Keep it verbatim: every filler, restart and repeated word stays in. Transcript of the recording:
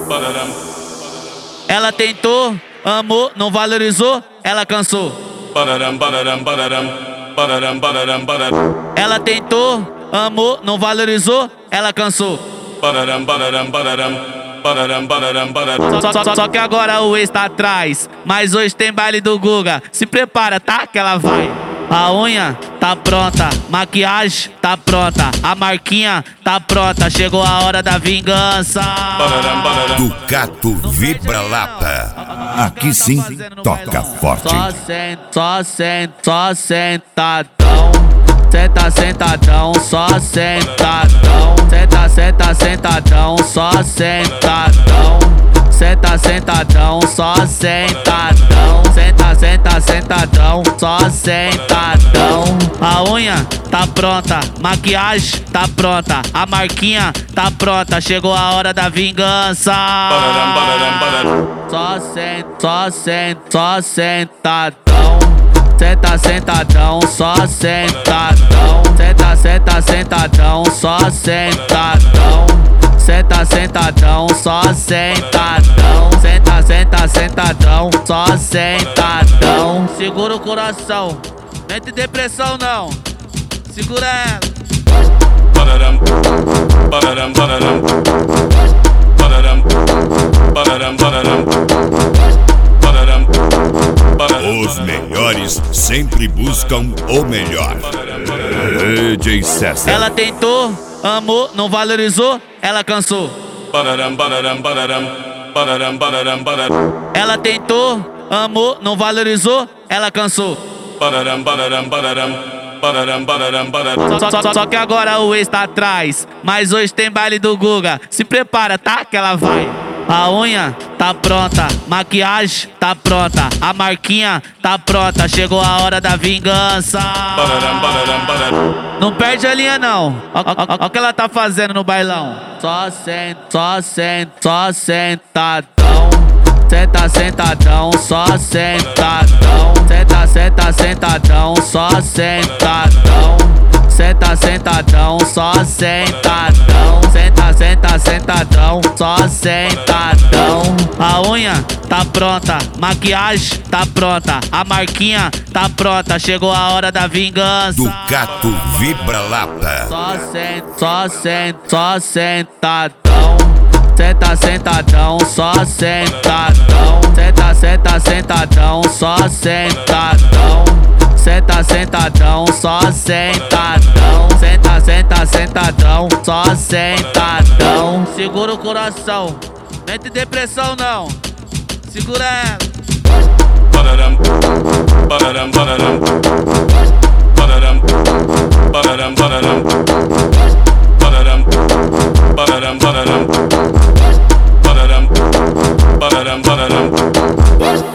Ela tentou, amou, não valorizou, ela cansou. Ela tentou, amou, não valorizou, ela cansou. Só, só, só que agora o ex tá atrás, mas hoje tem baile do Guga. Se prepara, tá? Que ela vai. A unha tá pronta, maquiagem tá pronta, a marquinha tá pronta, chegou a hora da vingança. Ducato Vibra-Lata, aqui sim toca forte. Só senta, só senta, só sentadão. Senta, sentadão, só sentadão. Senta, senta, sentadão, só sentadão. Senta, sentadão, só sentadão. Senta, senta, sentadão, só sentadão. A unha tá pronta, maquiagem tá pronta, a marquinha tá pronta, chegou a hora da vingança. Só senta, só senta, só sentadão. Senta, sentadão, só sentadão. Senta, senta, sentadão, só sentadão. Senta, sentadão, só sentadão. Senta, senta, sentadão, só sentadão. Segura o coração, não entre depressão não. Segura ela. Os melhores sempre buscam o melhor. D J César. Ela tentou, amou, não valorizou, ela cansou. Ela tentou, amou, não valorizou, ela cansou. Só, só, só que agora o ex tá atrás, mas hoje tem baile do Guga. Se prepara, tá? Que ela vai. A unha tá pronta, maquiagem tá pronta, a marquinha tá pronta, chegou a hora da vingança. Não perde a linha não, olha o que ela tá fazendo no bailão. Só senta, só senta, só sentadão. Senta, sentadão, só sentadão. Senta, senta, sentadão, só sentadão. Senta, sentadão, só sentadão. Senta, senta, sentadão, só sentadão. A unha tá pronta, maquiagem tá pronta, a marquinha tá pronta, chegou a hora da vingança. Ducato Vibra-Lata. Só senta, só senta, só sentadão. Senta, sentadão, só sentadão. Senta, senta, sentadão, só sentadão. Senta, sentadão, só sentadão. Senta, senta, sentadão, só sentadão. Segura o coração, não entre depressão não. Segura ela. Ba-da-dum, ba-da-dum.